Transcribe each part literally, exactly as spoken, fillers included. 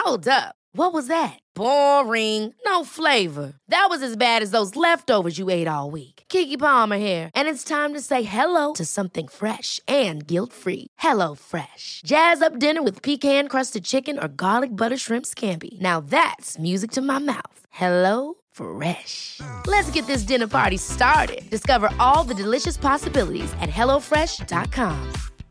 Hold up. What was that? Boring. No flavor. That was as bad as those leftovers you ate all week. Keke Palmer here, and it's time to say hello to something fresh and guilt-free. Hello Fresh. Jazz up dinner with pecan-crusted chicken or garlic butter shrimp scampi. Now that's music to my mouth. Hello Fresh. Let's get this dinner party started. Discover all the delicious possibilities at hello fresh dot com.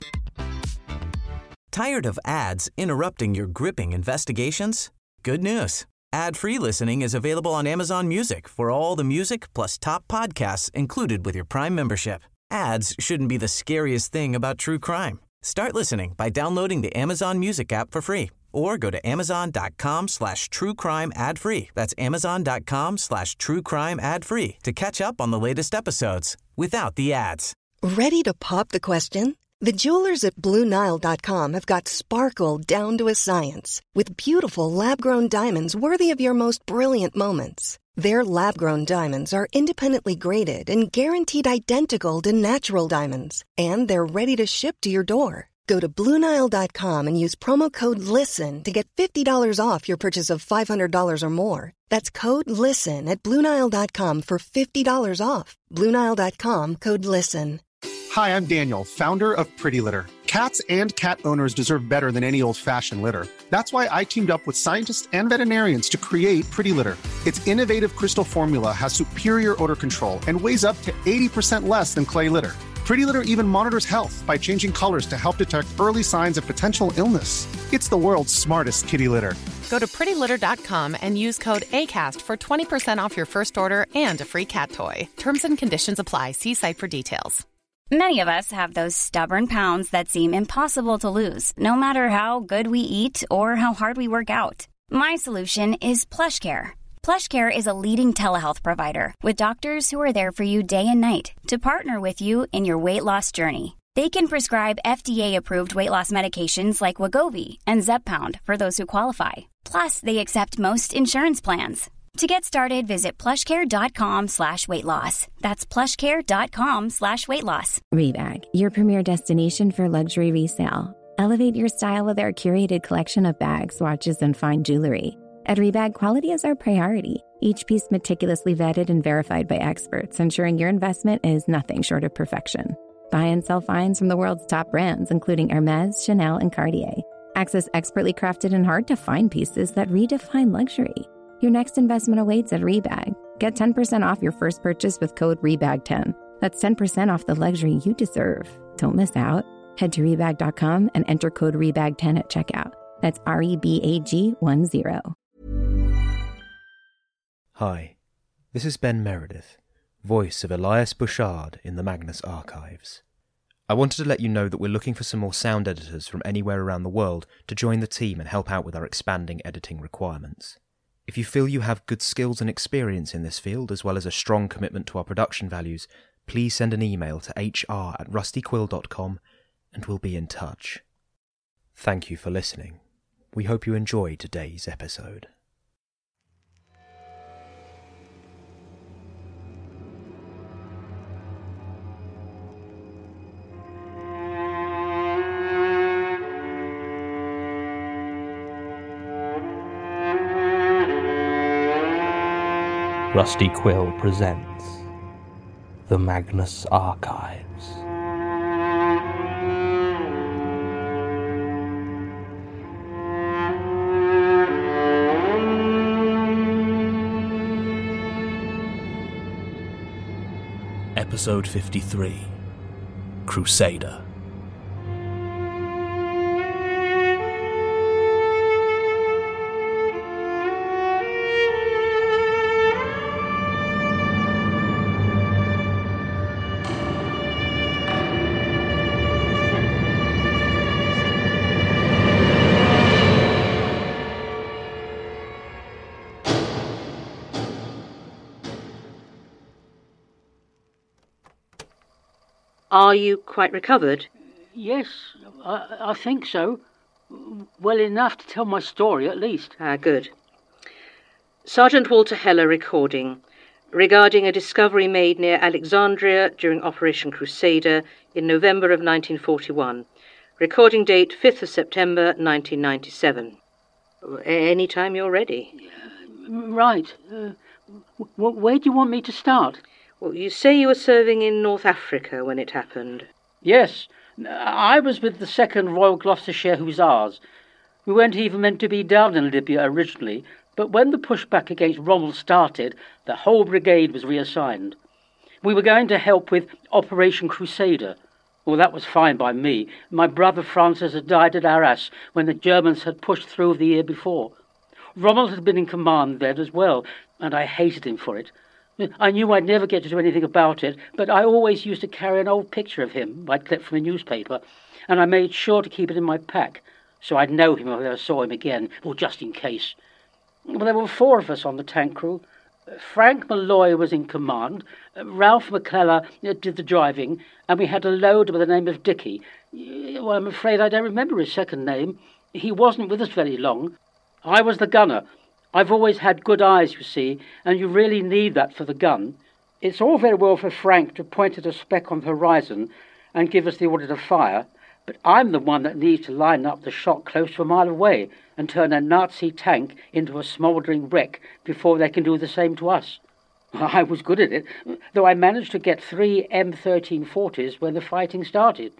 Tired of ads interrupting your gripping investigations? Good news. Ad-free listening is available on Amazon Music for all the music plus top podcasts included with your Prime membership. Ads shouldn't be the scariest thing about true crime. Start listening by downloading the Amazon Music app for free or go to amazon.com slash true crime ad free. That's amazon.com slash true crime ad free to catch up on the latest episodes without the ads. Ready to pop the question? The jewelers at Blue Nile dot com have got sparkle down to a science with beautiful lab-grown diamonds worthy of your most brilliant moments. Their lab-grown diamonds are independently graded and guaranteed identical to natural diamonds, and they're ready to ship to your door. Go to Blue Nile dot com and use promo code LISTEN to get fifty dollars off your purchase of five hundred dollars or more. That's code LISTEN at Blue Nile dot com for fifty dollars off. Blue Nile dot com, code LISTEN. Hi, I'm Daniel, founder of Pretty Litter. Cats and cat owners deserve better than any old-fashioned litter. That's why I teamed up with scientists and veterinarians to create Pretty Litter. Its innovative crystal formula has superior odor control and weighs up to eighty percent less than clay litter. Pretty Litter even monitors health by changing colors to help detect early signs of potential illness. It's the world's smartest kitty litter. Go to pretty litter dot com and use code ACAST for twenty percent off your first order and a free cat toy. Terms and conditions apply. See site for details. Many of us have those stubborn pounds that seem impossible to lose, no matter how good we eat or how hard we work out. My solution is PlushCare. PlushCare is a leading telehealth provider with doctors who are there for you day and night to partner with you in your weight loss journey. They can prescribe F D A-approved weight loss medications like Wegovy and Zepbound for those who qualify. Plus, they accept most insurance plans. To get started, visit plushcare.com slash weight loss. That's plushcare.com slash weight loss. Rebag, your premier destination for luxury resale. Elevate your style with our curated collection of bags, watches, and fine jewelry. At Rebag, quality is our priority. Each piece meticulously vetted and verified by experts, ensuring your investment is nothing short of perfection. Buy and sell finds from the world's top brands, including Hermes, Chanel, and Cartier. Access expertly crafted and hard-to-find pieces that redefine luxury. Your next investment awaits at Rebag. Get ten percent off your first purchase with code rebag ten. That's ten percent off the luxury you deserve. Don't miss out. Head to rebag dot com and enter code rebag ten at checkout. That's R E B A G one zero. Hi, this is Ben Meredith, voice of Elias Bouchard in the Magnus Archives. I wanted to let you know that we're looking for some more sound editors from anywhere around the world to join the team and help out with our expanding editing requirements. If you feel you have good skills and experience in this field, as well as a strong commitment to our production values, please send an email to h r at rusty quill dot com and we'll be in touch. Thank you for listening. We hope you enjoy today's episode. Rusty Quill presents The Magnus Archives. Episode fifty-three, Crusader. Are you quite recovered? Yes, I, I think so. Well enough to tell my story, at least. Ah, good. Sergeant Walter Heller recording regarding a discovery made near Alexandria during Operation Crusader in November of nineteen forty-one. Recording date fifth of September nineteen ninety-seven. Any time you're ready. Right. Uh, w- where do you want me to start? Well, you say you were serving in North Africa when it happened. Yes. I was with the second Royal Gloucestershire Hussars. We weren't even meant to be down in Libya originally, but when the pushback against Rommel started, the whole brigade was reassigned. We were going to help with Operation Crusader. Well, that was fine by me. My brother Francis had died at Arras when the Germans had pushed through the year before. Rommel had been in command then as well, and I hated him for it. I knew I'd never get to do anything about it, but I always used to carry an old picture of him I'd clipped from a newspaper, and I made sure to keep it in my pack, so I'd know him if I ever saw him again, or just in case. Well, there were four of us on the tank crew. Frank Malloy was in command, Ralph McClellar did the driving, and we had a loader by the name of Dicky. Well, I'm afraid I don't remember his second name. He wasn't with us very long. I was the gunner. I've always had good eyes, you see, and you really need that for the gun. It's all very well for Frank to point at a speck on the horizon and give us the order to fire, but I'm the one that needs to line up the shot close to a mile away and turn a Nazi tank into a smouldering wreck before they can do the same to us. I was good at it, though I managed to get three M thirteen forties when the fighting started.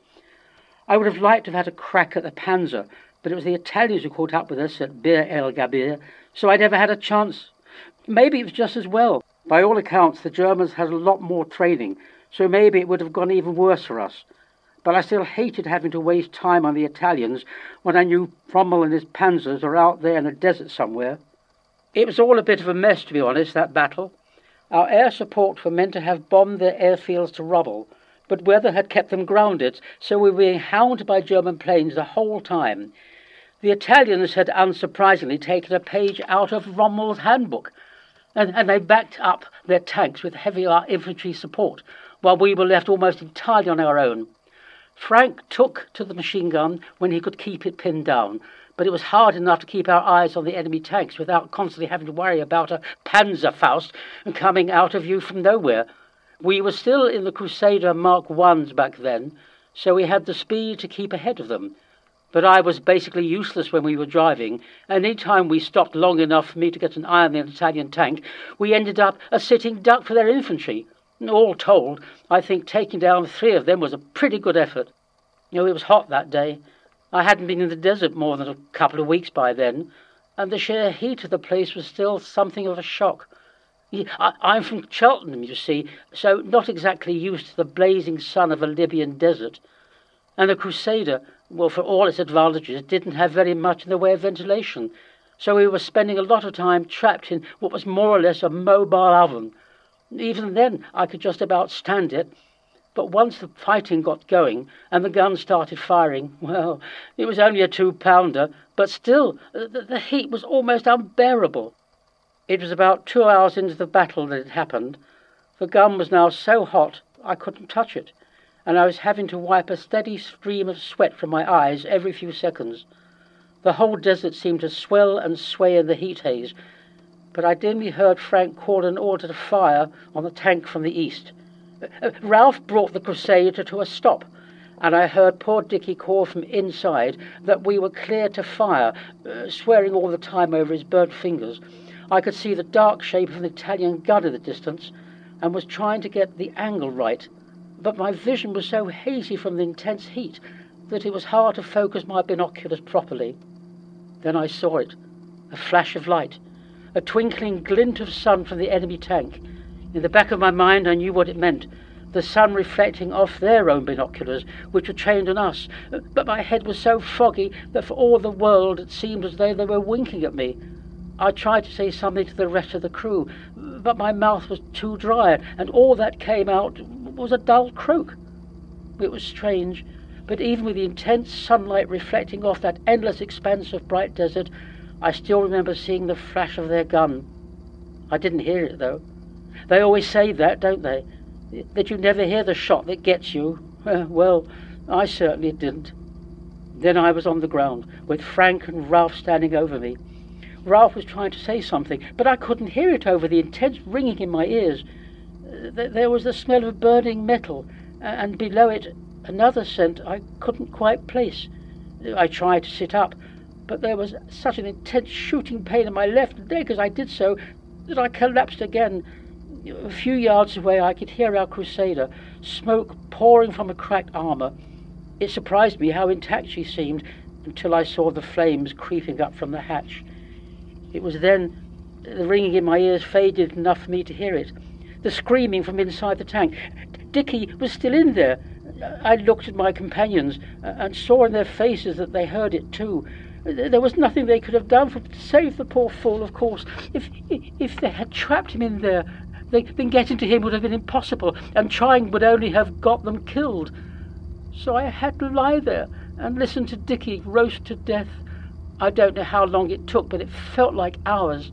I would have liked to have had a crack at the Panzer, but it was the Italians who caught up with us at Bir el Gabir, so I never had a chance. Maybe it was just as well. By all accounts, the Germans had a lot more training, so maybe it would have gone even worse for us. But I still hated having to waste time on the Italians when I knew Rommel and his panzers are out there in a desert somewhere. It was all a bit of a mess, to be honest, that battle. Our air support were meant to have bombed their airfields to rubble, but weather had kept them grounded, so we were being hounded by German planes the whole time. The Italians had unsurprisingly taken a page out of Rommel's handbook, and, and they backed up their tanks with heavy infantry support, while we were left almost entirely on our own. Frank took to the machine gun when he could keep it pinned down, but it was hard enough to keep our eyes on the enemy tanks without constantly having to worry about a Panzerfaust coming out of view from nowhere. We were still in the Crusader Mark Ones back then, so we had the speed to keep ahead of them. But I was basically useless when we were driving, and any time we stopped long enough for me to get an eye on the Italian tank, we ended up a sitting duck for their infantry. All told, I think taking down three of them was a pretty good effort. You know, it was hot that day. I hadn't been in the desert more than a couple of weeks by then, and the sheer heat of the place was still something of a shock. I, I'm from Cheltenham, you see, so not exactly used to the blazing sun of a Libyan desert. And the Crusader, well, for all its advantages, didn't have very much in the way of ventilation, so we were spending a lot of time trapped in what was more or less a mobile oven. Even then, I could just about stand it. But once the fighting got going and the guns started firing, well, it was only a two-pounder, but still, the, the heat was almost unbearable. It was about two hours into the battle that it happened. The gun was now so hot I couldn't touch it, and I was having to wipe a steady stream of sweat from my eyes every few seconds. The whole desert seemed to swell and sway in the heat haze, but I dimly heard Frank call an order to fire on the tank from the east. Uh, Ralph brought the Crusader to a stop, and I heard poor Dicky call from inside that we were clear to fire, uh, swearing all the time over his burnt fingers. I could see the dark shape of an Italian gun in the distance, and was trying to get the angle right, but my vision was so hazy from the intense heat that it was hard to focus my binoculars properly. Then I saw it, a flash of light, a twinkling glint of sun from the enemy tank. In the back of my mind I knew what it meant, the sun reflecting off their own binoculars, which were trained on us, but my head was so foggy that for all the world it seemed as though they were winking at me. I tried to say something to the rest of the crew, but my mouth was too dry, and all that came out was a dull croak. It was strange, but even with the intense sunlight reflecting off that endless expanse of bright desert, I still remember seeing the flash of their gun. I didn't hear it, though. They always say that, don't they? That you never hear the shot that gets you. Well, I certainly didn't. Then I was on the ground, with Frank and Ralph standing over me. Ralph was trying to say something, but I couldn't hear it over the intense ringing in my ears. There was the smell of burning metal, and below it another scent I couldn't quite place. I tried to sit up, but there was such an intense shooting pain in my left leg as I did so that I collapsed again. A few yards away I could hear our Crusader, smoke pouring from a cracked armour. It surprised me how intact she seemed until I saw the flames creeping up from the hatch. It was then the ringing in my ears faded enough for me to hear it. The screaming from inside the tank. Dickie was still in there. I looked at my companions and saw in their faces that they heard it too. There was nothing they could have done for, to save the poor fool, of course. If if they had trapped him in there, they, then getting to him would have been impossible, and trying would only have got them killed. So I had to lie there and listen to Dickie roast to death. I don't know how long it took, but it felt like hours.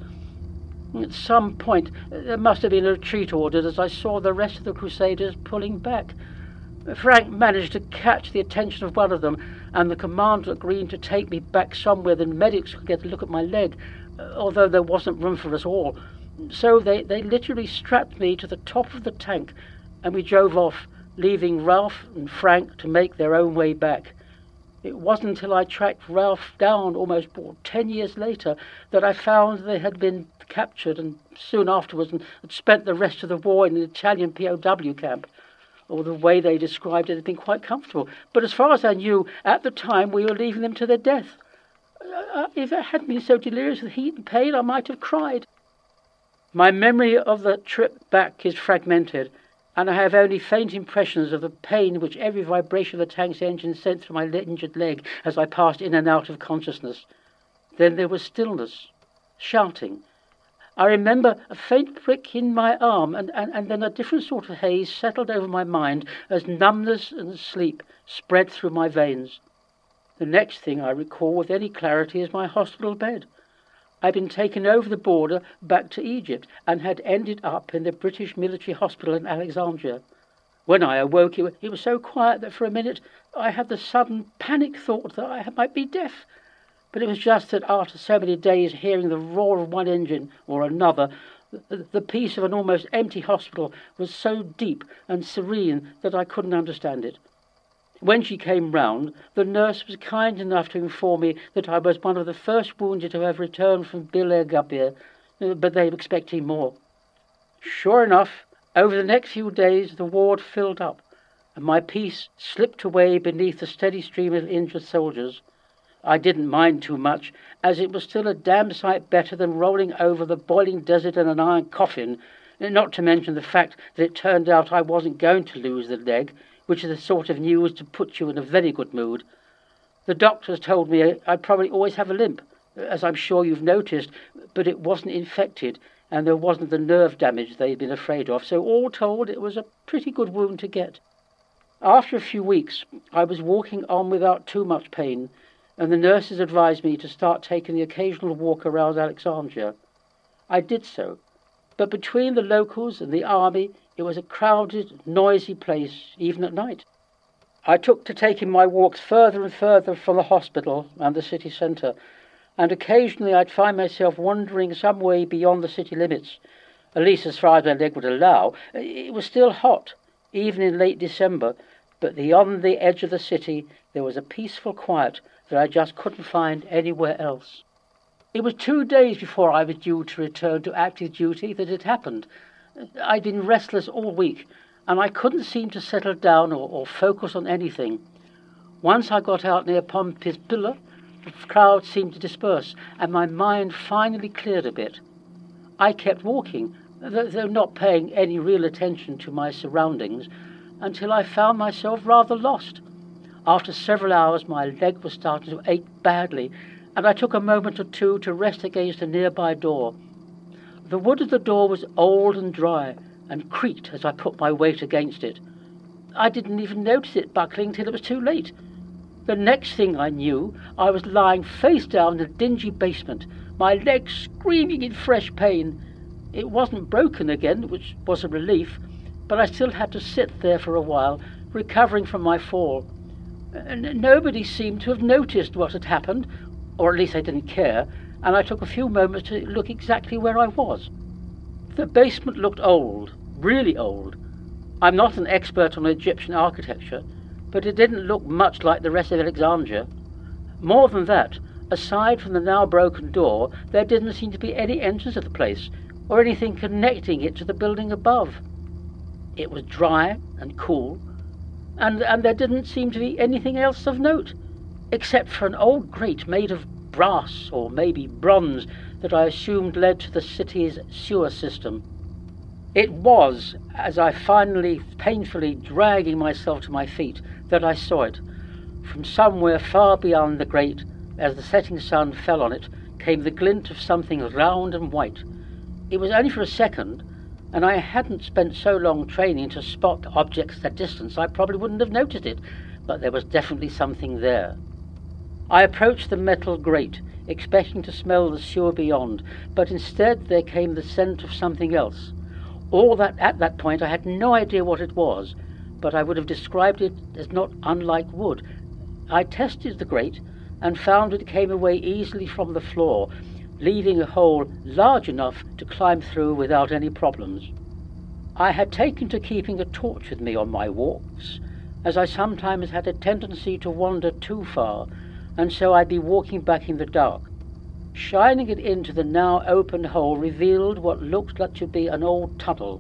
At some point, there must have been a retreat ordered as I saw the rest of the Crusaders pulling back. Frank managed to catch the attention of one of them, and the commander agreed to take me back somewhere the medics could get a look at my leg, although there wasn't room for us all. So they, they literally strapped me to the top of the tank, and we drove off, leaving Ralph and Frank to make their own way back. It wasn't until I tracked Ralph down almost well, ten years later that I found they had been captured, and soon afterwards and had spent the rest of the war in an Italian P O W camp. Or the way they described it had been quite comfortable. But as far as I knew, at the time we were leaving them to their death. Uh, if I hadn't been so delirious with heat and pain, I might have cried. My memory of the trip back is fragmented, and I have only faint impressions of the pain which every vibration of the tank's engine sent through my injured leg as I passed in and out of consciousness. Then there was stillness, shouting. I remember a faint prick in my arm, and, and, and then a different sort of haze settled over my mind as numbness and sleep spread through my veins. The next thing I recall with any clarity is my hospital bed. I'd been taken over the border back to Egypt and had ended up in the British military hospital in Alexandria. When I awoke, it was, it was so quiet that for a minute I had the sudden panic thought that I might be deaf. But it was just that after so many days hearing the roar of one engine or another, the, the peace of an almost empty hospital was so deep and serene that I couldn't understand it. When she came round, the nurse was kind enough to inform me that I was one of the first wounded to have returned from Bile Gabir, but they were expecting more. Sure enough, over the next few days the ward filled up, and my peace slipped away beneath the steady stream of injured soldiers. I didn't mind too much, as it was still a damn sight better than rolling over the boiling desert in an iron coffin, not to mention the fact that it turned out I wasn't going to lose the leg, which is the sort of news to put you in a very good mood. The doctors told me I'd probably always have a limp, as I'm sure you've noticed, but it wasn't infected, and there wasn't the nerve damage they'd been afraid of, so all told it was a pretty good wound to get. After a few weeks, I was walking on without too much pain, and the nurses advised me to start taking the occasional walk around Alexandria. I did so, but between the locals and the army, it was a crowded, noisy place, even at night. I took to taking my walks further and further from the hospital and the city centre, and occasionally I'd find myself wandering some way beyond the city limits, at least as far as my leg would allow. It was still hot, even in late December, but beyond the edge of the city there was a peaceful quiet that I just couldn't find anywhere else. It was two days before I was due to return to active duty that it happened. I'd been restless all week, and I couldn't seem to settle down or, or focus on anything. Once I got out near Pompey's Pillar, the crowd seemed to disperse, and my mind finally cleared a bit. I kept walking, though not paying any real attention to my surroundings, until I found myself rather lost. After several hours, my leg was starting to ache badly, and I took a moment or two to rest against a nearby door. The wood of the door was old and dry, and creaked as I put my weight against it. I didn't even notice it buckling till it was too late. The next thing I knew, I was lying face down in a dingy basement, my leg screaming in fresh pain. It wasn't broken again, which was a relief, but I still had to sit there for a while, recovering from my fall. And nobody seemed to have noticed what had happened, or at least they didn't care, and I took a few moments to look exactly where I was. The basement looked old, really old. I'm not an expert on Egyptian architecture, but it didn't look much like the rest of Alexandria. More than that, Aside from the now broken door, there didn't seem to be any entrance to the place, or anything connecting it to the building above. It was dry and cool, and, and there didn't seem to be anything else of note, except for an old grate made of brass or maybe bronze that I assumed led to the city's sewer system. It was, as I finally, painfully dragging myself to my feet, that I saw it. From somewhere far beyond the grate, as the setting sun fell on it, came the glint of something round and white. It was only for a second, and I hadn't spent so long training to spot objects at distance I probably wouldn't have noticed it, but there was definitely something there. I approached the metal grate, expecting to smell the sewer beyond, but instead there came the scent of something else. All that at that point I had no idea what it was, but I would have described it as not unlike wood. I tested the grate and found it came away easily from the floor, leaving a hole large enough to climb through without any problems. I had taken to keeping a torch with me on my walks, as I sometimes had a tendency to wander too far, and so I'd be walking back in the dark. Shining it into the now open hole revealed what looked like to be an old tunnel.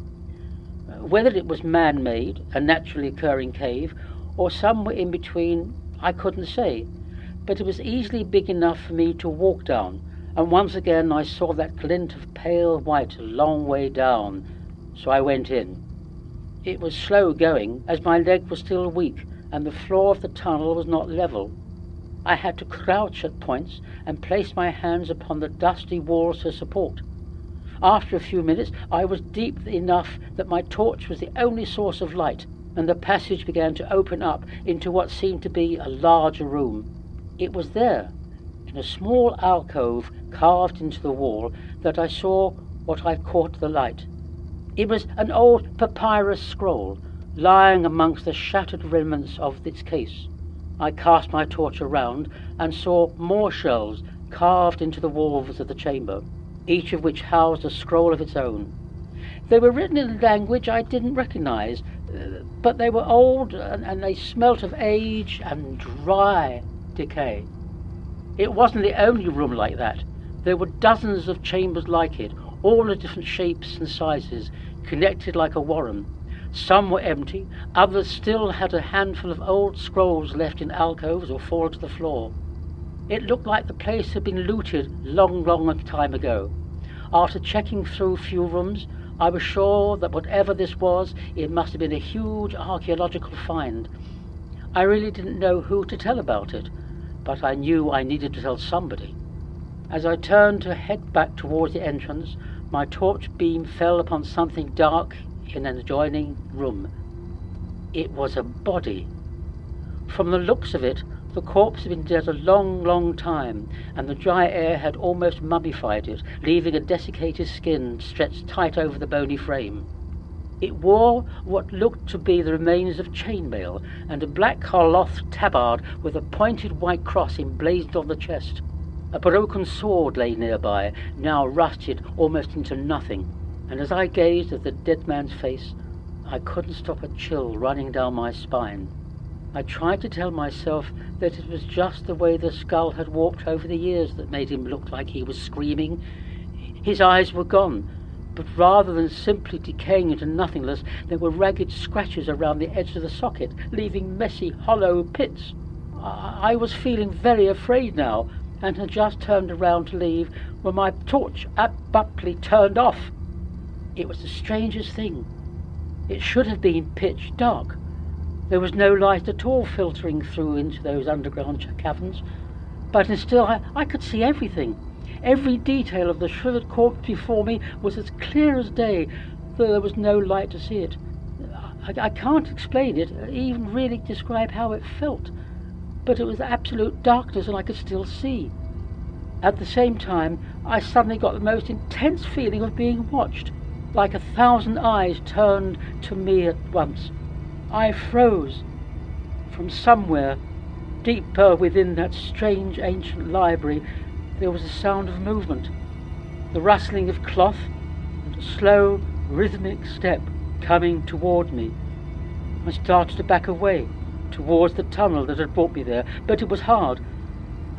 Whether it was man-made, a naturally occurring cave, or somewhere in between, I couldn't say, but it was easily big enough for me to walk down, and once again I saw that glint of pale white a long way down, so I went in. It was slow going, as my leg was still weak, and the floor of the tunnel was not level. I had to crouch at points and place my hands upon the dusty walls for support. After a few minutes I was deep enough that my torch was the only source of light, and the passage began to open up into what seemed to be a larger room. It was there, in a small alcove carved into the wall, that I saw what I caught the light. It was an old papyrus scroll, lying amongst the shattered remnants of its case. I cast my torch around and saw more shelves carved into the walls of the chamber, each of which housed a scroll of its own. They were written in a language I didn't recognize, uh, but they were old and, and they smelt of age and dry decay. It wasn't the only room like that. There were dozens of chambers like it, all of different shapes and sizes, connected like a warren. Some were empty, others still had a handful of old scrolls left in alcoves or fallen to the floor. It looked like the place had been looted long, long time ago. After checking through a few rooms, I was sure that whatever this was, it must have been a huge archaeological find. I really didn't know who to tell about it, but I knew I needed to tell somebody. As I turned to head back towards the entrance, my torch beam fell upon something dark in an adjoining room. It was a body. From the looks of it, the corpse had been dead a long, long time, and the dry air had almost mummified it, leaving a desiccated skin stretched tight over the bony frame. It wore what looked to be the remains of chainmail, and a black cloth tabard with a pointed white cross emblazoned on the chest. A broken sword lay nearby, now rusted almost into nothing, and as I gazed at the dead man's face, I couldn't stop a chill running down my spine. I tried to tell myself that it was just the way the skull had warped over the years that made him look like he was screaming. His eyes were gone, but rather than simply decaying into nothingness, there were ragged scratches around the edge of the socket, leaving messy, hollow pits. I, I was feeling very afraid now, and had just turned around to leave when my torch abruptly turned off. It was the strangest thing. It should have been pitch dark. There was no light at all filtering through into those underground caverns, but instead I, I could see everything. Every detail of the shriveled corpse before me was as clear as day, though there was no light to see it. I, I can't explain it, even really describe how it felt, but it was absolute darkness and I could still see. At the same time, I suddenly got the most intense feeling of being watched, like a thousand eyes turned to me at once. I froze. From somewhere, deeper within that strange ancient library, there was a sound of movement, the rustling of cloth, and a slow, rhythmic step coming toward me. I started to back away, towards the tunnel that had brought me there, but it was hard.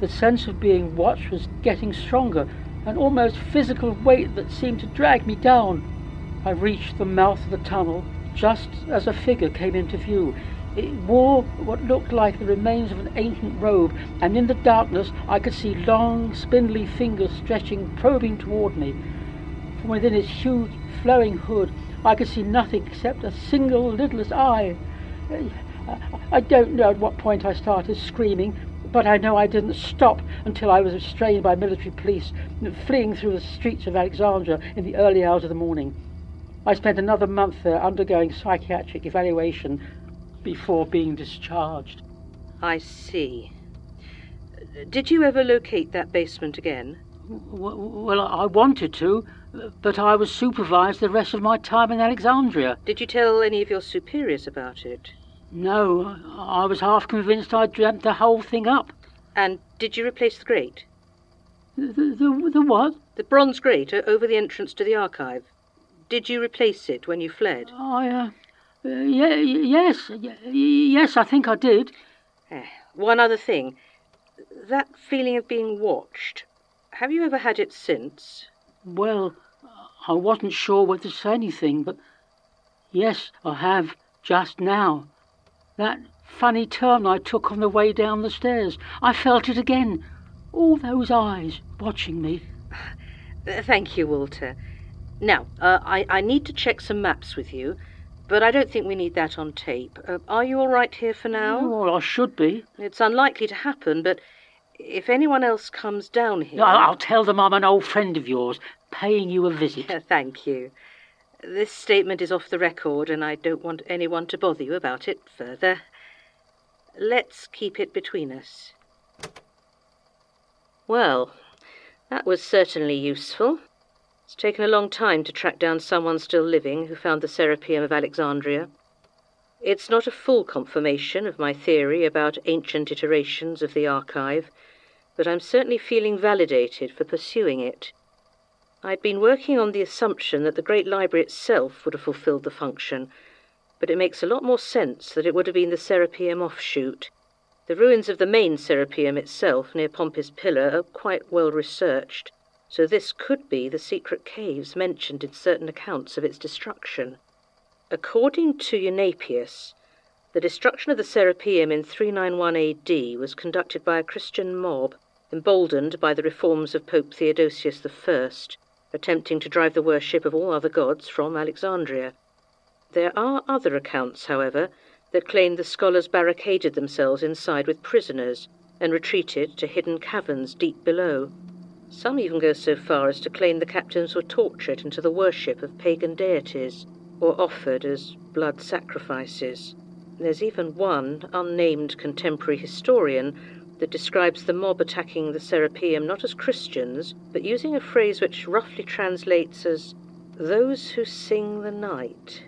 The sense of being watched was getting stronger, an almost physical weight that seemed to drag me down. I reached the mouth of the tunnel just as a figure came into view. It wore what looked like the remains of an ancient robe, and in the darkness I could see long, spindly fingers stretching, probing toward me. From within its huge, flowing hood, I could see nothing except a single lidless eye. I don't know at what point I started screaming, but I know I didn't stop until I was restrained by military police, fleeing through the streets of Alexandria in the early hours of the morning. I spent another month there undergoing psychiatric evaluation before being discharged. I see. Did you ever locate that basement again? Well, I wanted to, but I was supervised the rest of my time in Alexandria. Did you tell any of your superiors about it? No, I was half convinced I dreamt the whole thing up. And did you replace the grate? The, the, the what? The bronze grate over the entrance to the archive. Did you replace it when you fled? I, uh, uh yeah, yes, yes, I think I did. Eh, one other thing. That feeling of being watched, have you ever had it since? Well, I wasn't sure whether to say anything, but yes, I have, just now. That funny turn I took on the way down the stairs. I felt it again. All those eyes watching me. Thank you, Walter. Now, uh, I, I need to check some maps with you, but I don't think we need that on tape. Uh, are you all right here for now? Well, I should be. It's unlikely to happen, but if anyone else comes down here... I'll tell them I'm an old friend of yours, paying you a visit. Thank you. This statement is off the record, and I don't want anyone to bother you about it further. Let's keep it between us. Well, that was certainly useful. It's taken a long time to track down someone still living who found the Serapeum of Alexandria. It's not a full confirmation of my theory about ancient iterations of the archive, but I'm certainly feeling validated for pursuing it. I'd been working on the assumption that the Great Library itself would have fulfilled the function, but it makes a lot more sense that it would have been the Serapeum offshoot. The ruins of the main Serapeum itself, near Pompey's Pillar, are quite well researched, so this could be the secret caves mentioned in certain accounts of its destruction. According to Eunapius, the destruction of the Serapeum in three ninety-one A D was conducted by a Christian mob, emboldened by the reforms of Pope Theodosius the First, attempting to drive the worship of all other gods from Alexandria. There are other accounts, however, that claim the scholars barricaded themselves inside with prisoners and retreated to hidden caverns deep below. Some even go so far as to claim the captains were tortured into the worship of pagan deities, or offered as blood sacrifices. There's even one unnamed contemporary historian that describes the mob attacking the Serapeum not as Christians, but using a phrase which roughly translates as those who sing the night.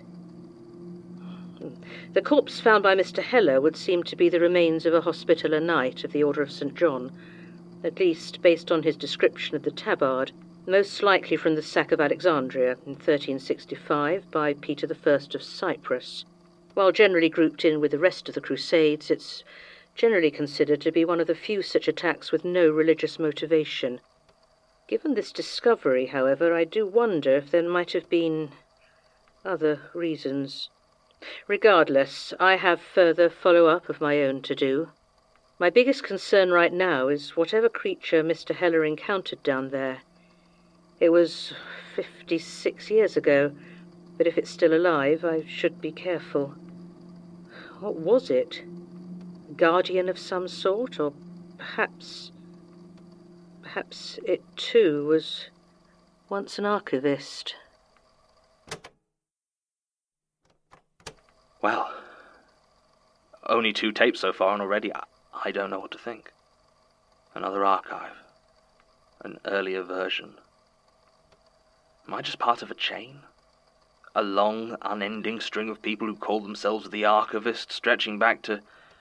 The corpse found by Mister Heller would seem to be the remains of a Hospitaller Knight of the Order of Saint John, at least based on his description of the tabard, most likely from the sack of Alexandria in thirteen sixty-five by Peter the First of Cyprus. While generally grouped in with the rest of the Crusades, it's generally considered to be one of the few such attacks with no religious motivation. Given this discovery, however, I do wonder if there might have been other reasons. Regardless, I have further follow-up of my own to do. My biggest concern right now is whatever creature Mister Heller encountered down there. It was fifty-six years ago, but if it's still alive, I should be careful. What was it? A guardian of some sort, or perhaps... Perhaps it, too, was once an archivist. Well, only two tapes so far, and already I, I don't know what to think. Another archive. An earlier version. Am I just part of a chain? A long, unending string of people who call themselves the archivists, stretching back to...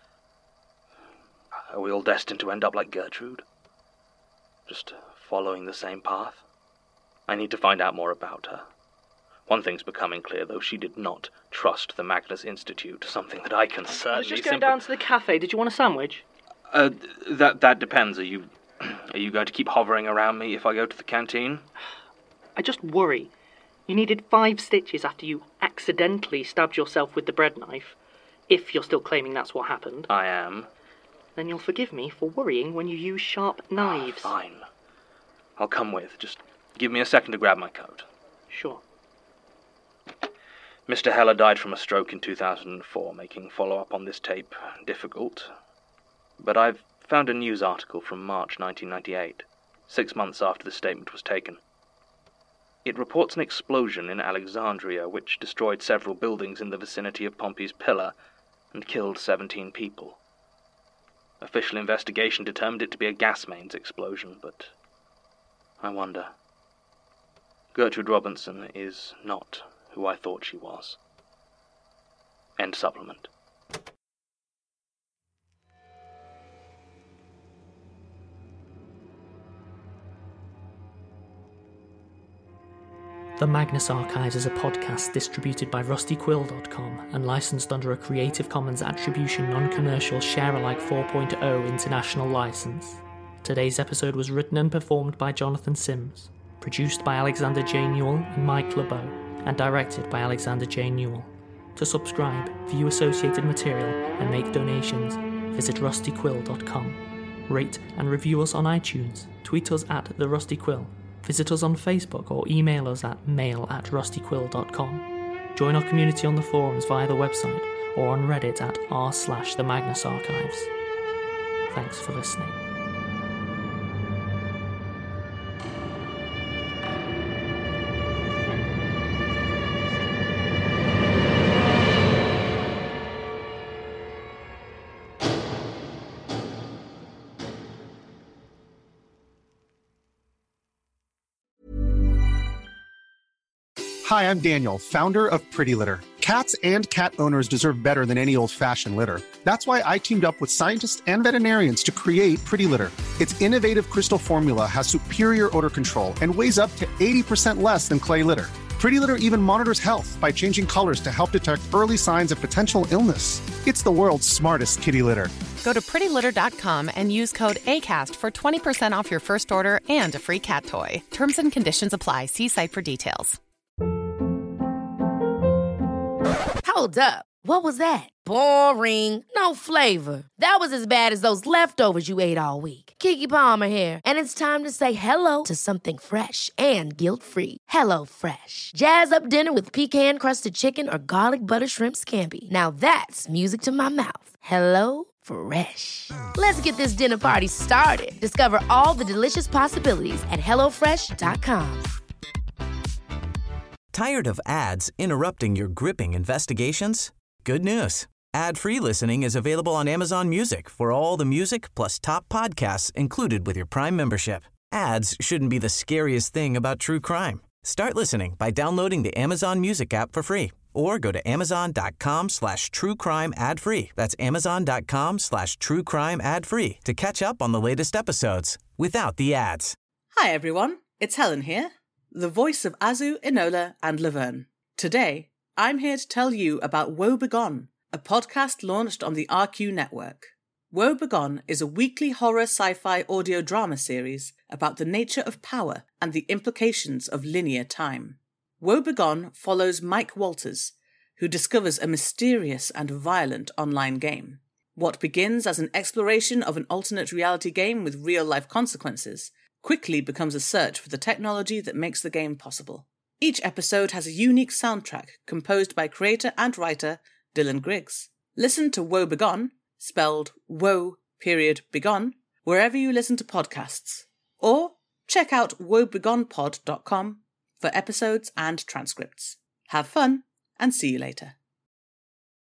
Are we all destined to end up like Gertrude? Just following the same path? I need to find out more about her. One thing's becoming clear, though. She did not trust the Magnus Institute, something that I can certainly... I was just going simpl- down to the cafe. Did you want a sandwich? Uh, that that depends. Are you are you going to keep hovering around me if I go to the canteen? I just worry. You needed five stitches after you accidentally stabbed yourself with the bread knife. If you're still claiming that's what happened. I am. Then you'll forgive me for worrying when you use sharp knives. Oh, fine. I'll come with. Just give me a second to grab my coat. Sure. Mister Heller died from a stroke in two thousand four, making follow-up on this tape difficult. But I've found a news article from March nineteen ninety-eight, six months after the statement was taken. It reports an explosion in Alexandria which destroyed several buildings in the vicinity of Pompey's Pillar and killed seventeen people. Official investigation determined it to be a gas mains explosion, but I wonder. Gertrude Robinson is not who I thought she was. End supplement. The Magnus Archives is a podcast distributed by rusty quill dot com and licensed under a Creative Commons Attribution Non-Commercial Share-alike four point oh international license. Today's episode was written and performed by Jonathan Sims, produced by Alexander J. Newell and Mike LeBeau, and directed by Alexander J. Newell. To subscribe, view associated material, and make donations, visit rusty quill dot com. Rate and review us on iTunes, tweet us at The Rusty Quill, visit us on Facebook or email us at mail at rusty quill dot com. Join our community on the forums via the website or on Reddit at r slash the Magnus Archives. Thanks for listening. Hi, I'm Daniel, founder of Pretty Litter. Cats and cat owners deserve better than any old-fashioned litter. That's why I teamed up with scientists and veterinarians to create Pretty Litter. Its innovative crystal formula has superior odor control and weighs up to eighty percent less than clay litter. Pretty Litter even monitors health by changing colors to help detect early signs of potential illness. It's the world's smartest kitty litter. Go to pretty litter dot com and use code ACAST for twenty percent off your first order and a free cat toy. Terms and conditions apply. See site for details. Hold up. What was that? Boring. No flavor. That was as bad as those leftovers you ate all week. Keke Palmer here, and it's time to say hello to something fresh and guilt-free. Hello Fresh. Jazz up dinner with pecan-crusted chicken or garlic butter shrimp scampi. Now that's music to my mouth. Hello Fresh. Let's get this dinner party started. Discover all the delicious possibilities at hello fresh dot com. Tired of ads interrupting your gripping investigations? Good news. Ad-free listening is available on Amazon Music for all the music plus top podcasts included with your Prime membership. Ads shouldn't be the scariest thing about true crime. Start listening by downloading the Amazon Music app for free or go to amazon.com slash true crime ad free. That's amazon.com slash true crime ad free to catch up on the latest episodes without the ads. Hi everyone, it's Helen here, the voice of Azu, Enola, and Laverne. Today, I'm here to tell you about Woe Begone, a podcast launched on the R Q network. Woe Begone is a weekly horror sci-fi audio drama series about the nature of power and the implications of linear time. Woe Begone follows Mike Walters, who discovers a mysterious and violent online game. What begins as an exploration of an alternate reality game with real-life consequences quickly becomes a search for the technology that makes the game possible. Each episode has a unique soundtrack composed by creator and writer Dylan Griggs. Listen to Woe Begone, spelled Woe period Begone, wherever you listen to podcasts. Or check out woe begone pod dot com for episodes and transcripts. Have fun, and see you later.